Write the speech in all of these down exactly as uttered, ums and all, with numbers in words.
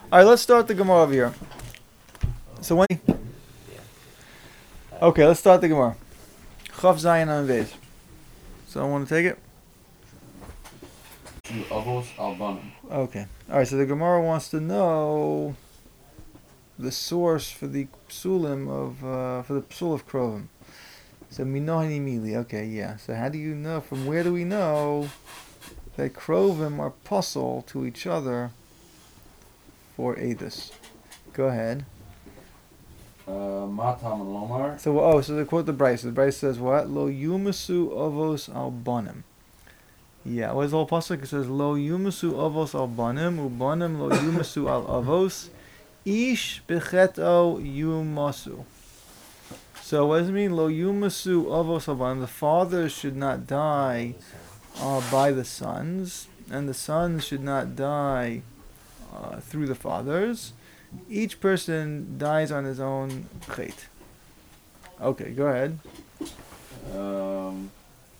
All right, let's start the Gemara over here. So when... Okay, let's start the Gemara. Chav Zayin on Vez. So I want to take it? Avos Albanim. Okay. All right, so the Gemara wants to know the source for the psulim of, uh, for the psul of Krovim. So Minohani Mili. Okay, yeah. So how do you know, from where do we know that Krovim are puzzle to each other for Edus? Go ahead. Uh, Matam and Lomar. So, oh, so they quote the Bryce. The Bryce says what? Lo yumasu avos albanim. Yeah, what is the whole pasuk? It says Lo yumasu avos albanim, ubanim lo yumasu al avos, ish becheto yumasu. So what does it mean? Lo yumasu avos albanim. The fathers should not die uh, by the sons, and the sons should not die uh, through the fathers. Each person dies on his own chet. Okay, go ahead. Um,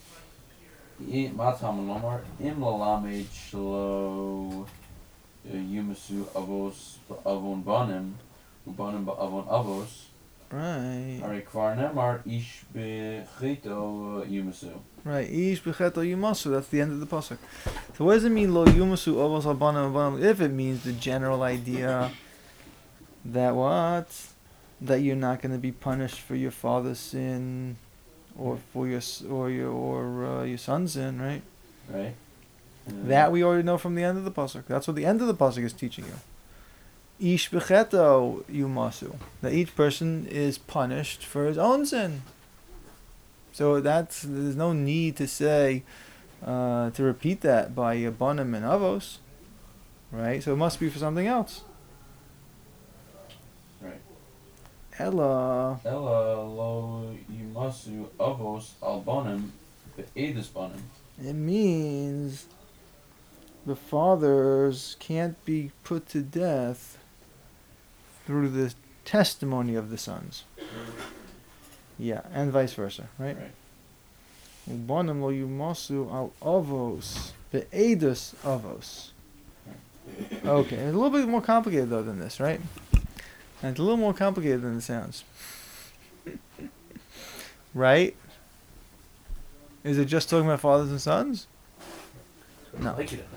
Matam and Lomar. Im Lalamed Shlo Yumasu Avos Avon Banim, Ubanim Avon Avos. Right. Ari Kvar Nemar Ish Becheto Yumasu. Right. Ish becheto yumasu. That's the end of the pasuk. So what does it mean? Lo yumasu avos albanim albanim. If it means the general idea that what? That you're not going to be punished for your father's sin, or for your s- or your or uh, your son's sin, right? Right. Uh, That we already know from the end of the pasuk. That's what the end of the pasuk is teaching you. Ish becheto yumasu. That each person is punished for his own sin. So that's there's no need to say uh, to repeat that by abanim and avos, right? So it must be for something else. Right. Ella. Ella Lo Yumasu Avos Albanim Be'edus Banim. It means the fathers can't be put to death through the testimony of the sons. Yeah, and vice versa, right? Right. Ubanim lo yumasu al avos be'edus avos. Okay, it's a little bit more complicated though than this, right? And it's a little more complicated than it sounds. Right? Is it just talking about fathers and sons? No. Like it.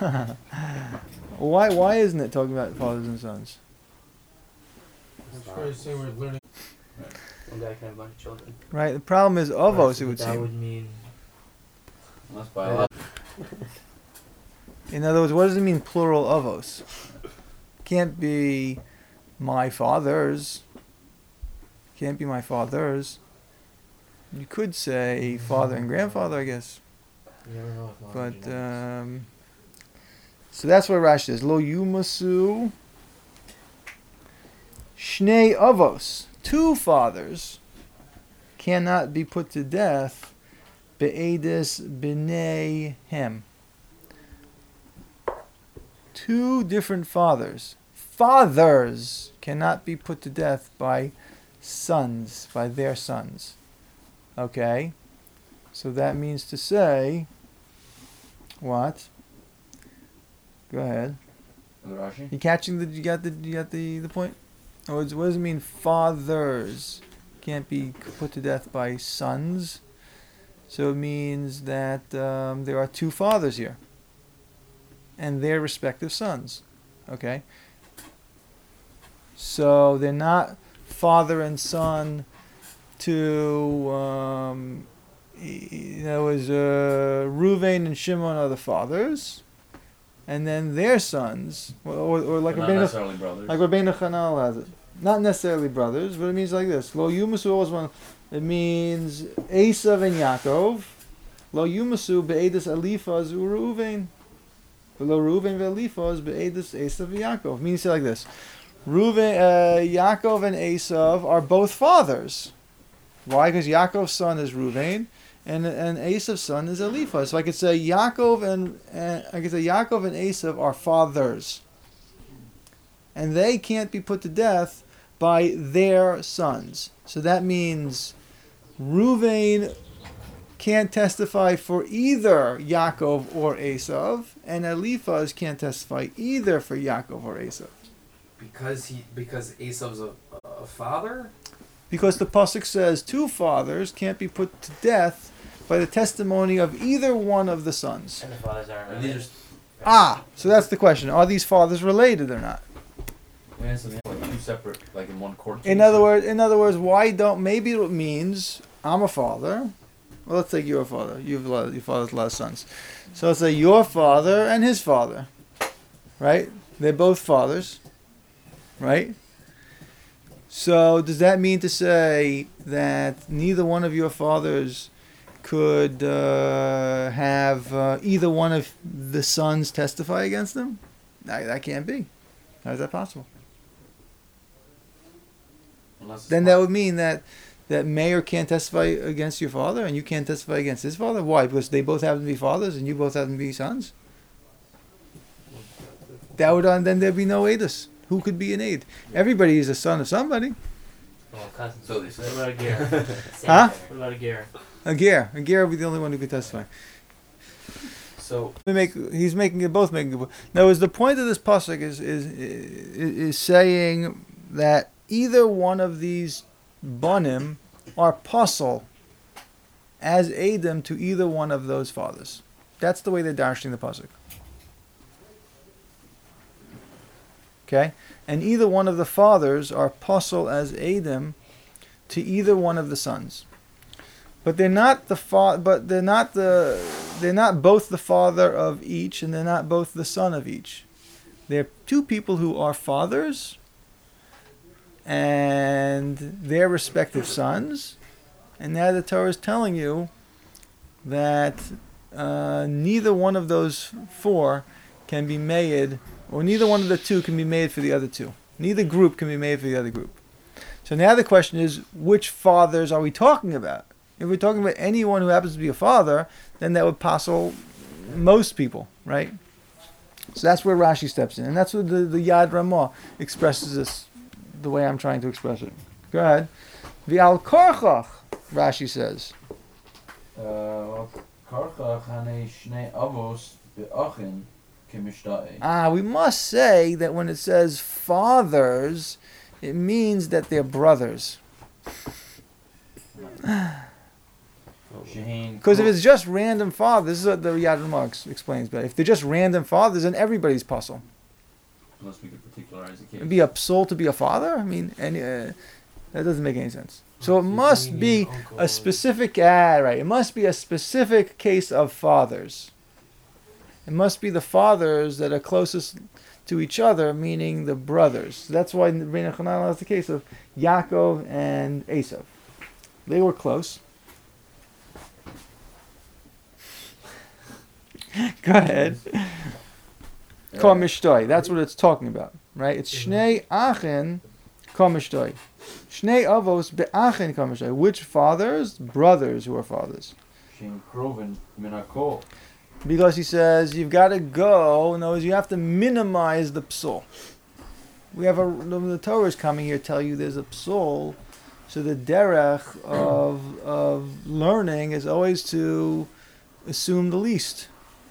Why why isn't it talking about fathers and sons? It's I'm trying to say we're learning. One guy can have a bunch of children. Right? The problem is avos, Right, so it would that seem. would mean. Unless by In other words, what does it mean plural avos? Can't be my fathers. Can't be my fathers. You could say father and grandfather, I guess. You never know if But knowledge is um, so that's what Rashi says. Lo yumasu shnei avos. Two fathers cannot be put to death be'edis b'nei him. Two different fathers. Fathers cannot be put to death by sons, by their sons. Okay? So that means to say, what? Go ahead. Rashi. You catching the? You got the? You got the the point? Or what does it mean? Fathers can't be put to death by sons. So it means that um, there are two fathers here, and their respective sons. Okay. So they're not father and son. To um, you know, was uh, Reuven and Shimon are the fathers, and then their sons, or, or, or like But not Rabbeinu, necessarily brothers. like Rabbeinu Chanal has it. Not necessarily brothers, but it means like this. Lo yumasu was one. It means Esav and Yaakov. Lo yumasu be'edus Elifaz uReuven. Lo Reuven ve'Elifaz be'edus Esav and Yaakov. Means like this. Reuven, uh, Yaakov and Esav are both fathers. Why? Because Yaakov's son is Reuven, and and Esav's son is Eliphaz. So I could say Yaakov and, and I could say Yaakov and Esav are fathers, and they can't be put to death by their sons. So that means Reuven can't testify for either Yaakov or Esav, and Eliphaz can't testify either for Yaakov or Esav. because he because Esau's a, a father. Because the pasuk says two fathers can't be put to death by the testimony of either one of the sons. And the fathers aren't And these related. are Ah, so that's the question: are these fathers related or not? yeah, so they have like two separate, like in one court. In case. other words, in other words, why don't maybe it means I'm a father. Well, let's take your father. You have a lot, your father's a lot of sons. So let's say your father and his father, right? They're both fathers, right? So does that mean to say that neither one of your fathers could uh, have uh, either one of the sons testify against them? That, that can't be. How is that possible? Unless it's Then not- that would mean that that Mayor can't testify against your father and you can't testify against his father. Why? Because they both happen to be fathers and you both happen to be sons. That would uh, then there'd be no Aedus. Who could be an aid? Everybody is a son of somebody. Well, cousins. So they say. What about a Ger? Huh? What about a Ger? A ger, a ger would be the only one who could testify. So We make he's making it both making it. Now, is the point of this pasuk is is is, is saying that either one of these banim are puzzle as Adam to either one of those fathers. That's the way they're dashing the pasuk. Okay, and either one of the fathers are puzzle as Adam to either one of the sons. But they're not the fa- But they're not the. They're not both the father of each, and they're not both the son of each. They're two people who are fathers, and their respective sons. And now the Torah is telling you that uh, neither one of those four can be made, or neither one of the two can be made for the other two. Neither group can be made for the other group. So now the question is, which fathers are we talking about? If we're talking about anyone who happens to be a father, then that would passel most people, right? So that's where Rashi steps in. And that's what the, the Yad Ramah expresses this the way I'm trying to express it. Go ahead. V'al korchach, Rashi says. Uh, Karcha chane shnei avos be'achin kemishta'e. Ah, we must say that when it says fathers, it means that they're brothers. Shehin Because if kol- it's just random fathers, this is what the Yad Ramah ex- explains, but if they're just random fathers, then everybody's puzzle. unless we could particularize the case. It'd be a soul to be a father? I mean, any, uh, that doesn't make any sense. So it must be a specific, ah, right, it must be a specific case of fathers. It must be the fathers that are closest to each other, meaning the brothers. That's why Reina Chananel has the case of Yaakov and Esav. They were close. Go ahead. Kol mishtoi. That's what it's talking about, right? It's shnei achen kol mishtoi. Shnei avos be'achen kol mishtoi. Which fathers? Brothers who are fathers. Shehin kroven minakol. Because he says you've got to go. In other words, you have to minimize the psul. We have a the Torah is coming here to tell you there's a psul. So the derech of of learning is always to assume the least.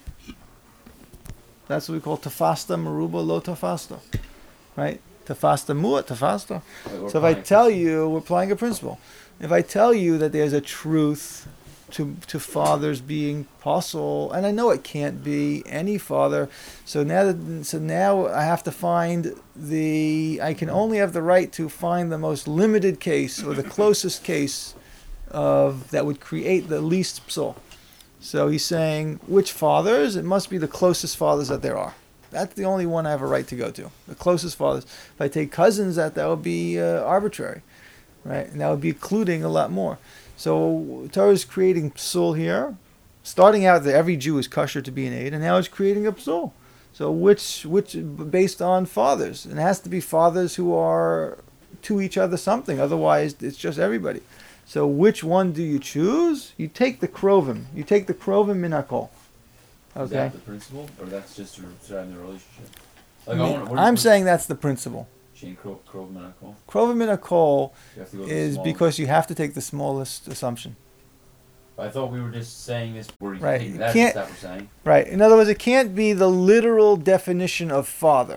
That's what we call tafasta maruba lo tafasta, right? Tafasta muat tafasta. So if I tell you, we're applying a principle. If I tell you that there's a truth to to fathers being possible, and I know it can't be any father, so now that, so now I have to find the. I can only have the right to find the most limited case or the closest case of that would create the least psul. So he's saying, which fathers? It must be the closest fathers that there are. That's the only one I have a right to go to. The closest fathers. If I take cousins, that that would be uh, arbitrary, right? And that would be including a lot more. So Torah is creating psul here, starting out that every Jew is kosher to be an aid, and now it's creating a psul. So which which based on fathers? And it has to be fathers who are to each other something. Otherwise, it's just everybody. So which one do you choose? You take the krovim. You take the krovim minakol. Is Okay. that the principle, or that's just to describe the relationship? Like, I I mean, wanna, what I'm what- saying that's the principle. Shehin kro- kroven minakol. Krovim minakol You have to go to the is small- because you have to take the smallest assumption. I thought we were just saying this. Where you Right, That's you can't- that we're saying. Right. In other words, it can't be the literal definition of father.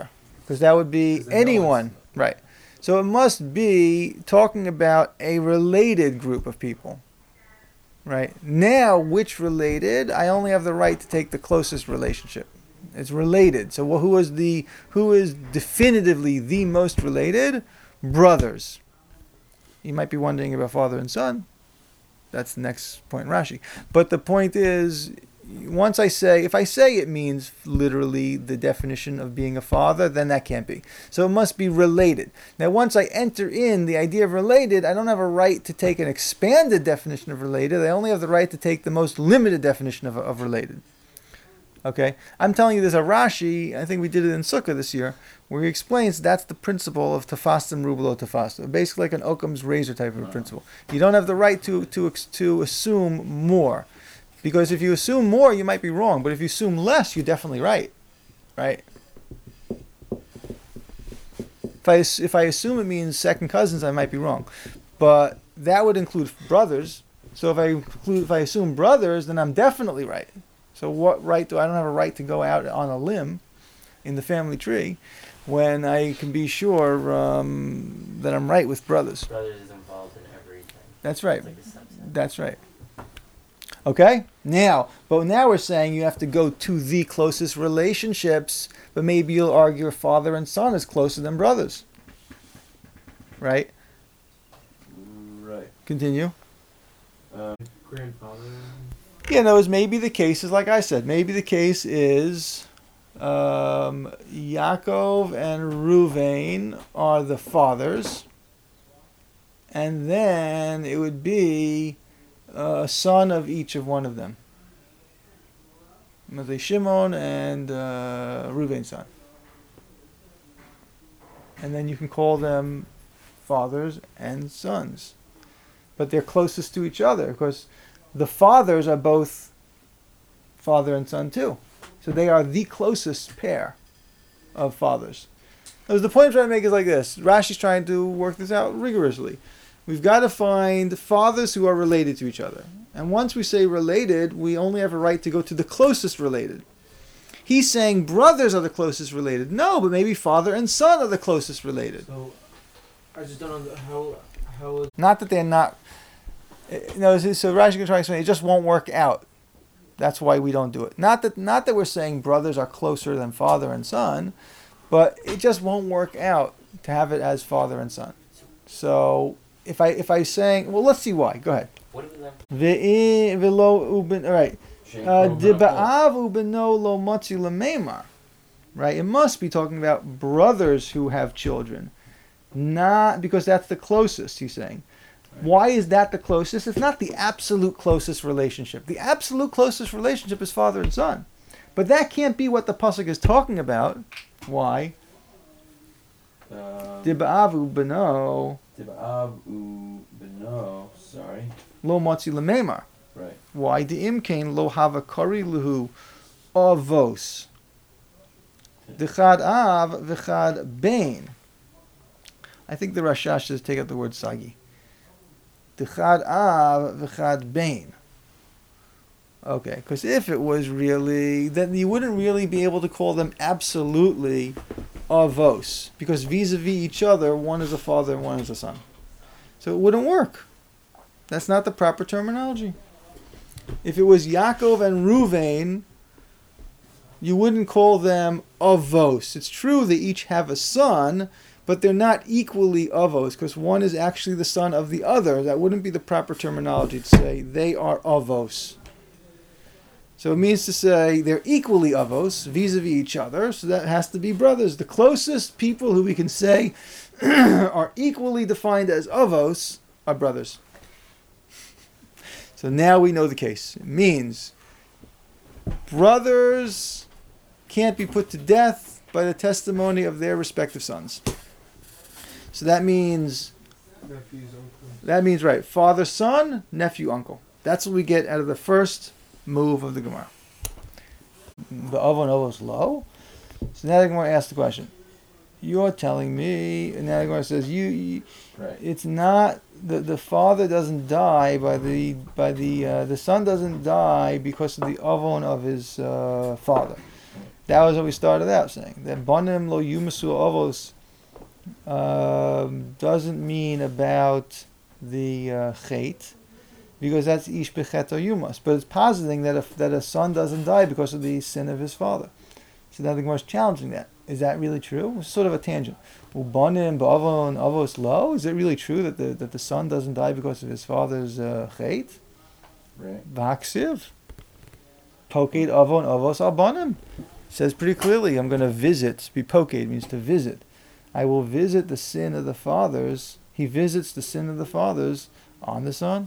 because that would be 'Cause they know anyone, it's- right? So it must be talking about a related group of people, right? Now, which related? I only have the right to take the closest relationship. It's related. So who is the who is definitively the most related? Brothers. You might be wondering about father and son. That's the next point in Rashi. But the point is, once I say, if I say it means literally the definition of being a father, then that can't be. So it must be related. Now, once I enter in the idea of related, I don't have a right to take an expanded definition of related. I only have the right to take the most limited definition of, of related. Okay? I'm telling you there's a Rashi, I think we did it in Sukkah this year, where he explains that's the principle of tafastim rubulo tafastim. Basically like an Occam's razor type of a principle. You don't have the right to, to, to assume more. Because if you assume more, you might be wrong. But if you assume less, you're definitely right. Right? If I, if I assume it means second cousins, I might be wrong. But that would include brothers. So if I include, if I assume brothers, then I'm definitely right. So what right do I don't have a right to go out on a limb in the family tree when I can be sure um, that I'm right with brothers? Brothers is involved in everything. That's right. It's like a subset. That's right. Okay? Now, but now we're saying you have to go to the closest relationships, but maybe you'll argue father and son is closer than brothers. Right? Right. Continue. Um, Grandfather. Yeah, no, maybe the case is like I said. Maybe the case is um, Yaakov and Ruvain are the fathers, and then it would be a son of each of one of them. Maybe Shimon and uh, Ruvain's son. And then you can call them fathers and sons. But they're closest to each other because the fathers are both father and son too. So they are the closest pair of fathers. Now, the point I'm trying to make is like this. Rashi's trying to work this out rigorously. We've got to find fathers who are related to each other. And once we say related, we only have a right to go to the closest related. He's saying brothers are the closest related. No, but maybe father and son are the closest related. So I just don't know how how is Not that they're not. No, so Rashi can try to explain. It just won't work out. That's why we don't do it. Not that, not that we're saying brothers are closer than father and son, but it just won't work out to have it as father and son. So if I if I saying, well, let's see why. Go ahead. What if them? Ve'i velo uben. All right. Shem Uh, Kro Diba'av ubeno lo matzi lememar. Right. It must be talking about brothers who have children, not because that's the closest. He's saying. Why is that the closest? It's not the absolute closest relationship. The absolute closest relationship is father and son. But that can't be what the pasuk is talking about. Why? Um, Diba'avu beno Tib'av u beno. Sorry. lo matzi lememar. Right. Why? De'im kain lo hava kari luhu avos. Dechad av v'chad bain. I think the Rashash says take out the word sagi. Dechad av v'chad bain. Okay, because if it was really, then you wouldn't really be able to call them absolutely avos, because vis-a-vis each other, one is a father and one is a son. So it wouldn't work. That's not the proper terminology. If it was Yaakov and Ruvain, you wouldn't call them avos. It's true they each have a son, but they're not equally avos, because one is actually the son of the other. That wouldn't be the proper terminology to say they are avos. So it means to say they're equally avos, vis-a-vis each other, so that has to be brothers. The closest people who we can say are equally defined as avos are brothers. So now we know the case. It means brothers can't be put to death by the testimony of their respective sons. So that means, nephew's uncle? that means right, father, son, nephew, uncle. That's what we get out of the first move of the Gemara. The Avon Ovos low. So now the Gemara asks the question. You're telling me, and now the Gemara says, you, you Right. it's not, the, the father doesn't die by the, by the, uh, the son doesn't die because of the Avon of his uh, father. That was what we started out saying. That Banim lo yumasu avos um, doesn't mean about the uh, chait, because that's ish bechet or yumas. But it's positing that a, that a son doesn't die because of the sin of his father. So now the Gemara is challenging that. Is that really true? It's sort of a tangent. Ubanim ba'avon avos lo. Is it really true that the that the son doesn't die because of his father's uh, chait? Right. Vaksiv. Poked avon avos abanim. Says pretty clearly, I'm going to visit. Be poked means to visit. I will visit the sin of the fathers. He visits the sin of the fathers on the son.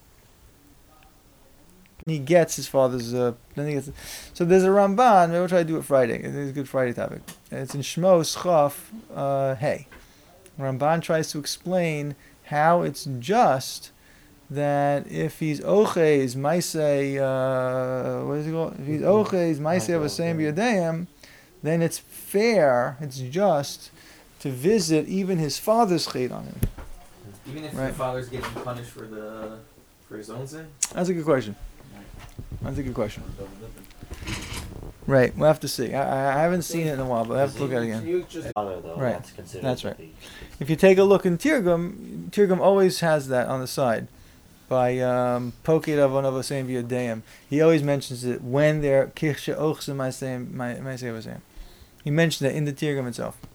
He gets his father's. Uh, then he gets. So there's a Ramban. Maybe we'll try to do it Friday. It's a good Friday topic. It's in Shmos Chaf. Uh, hey, Ramban tries to explain how it's just that if he's oches maisei, uh, what is it called? If he's oches maisei of a same b'yadeim, then it's fair. It's just to visit even his father's chait on him. Even if Right. the father's getting punished for the for his own sin. That's a good question. That's a good question. Right, we'll have to see. I, I haven't seen it in a while, but I have to look at it again. You just father though. Right. That's considered. That's to right. be- If you take a look in Tirgum, Tirgum always has that on the side. By um, Poked Avon of Asayim V'Yadeim. He always mentions it when they're Kirsha Ochsim Masayim. He mentions it in the Tirgum itself.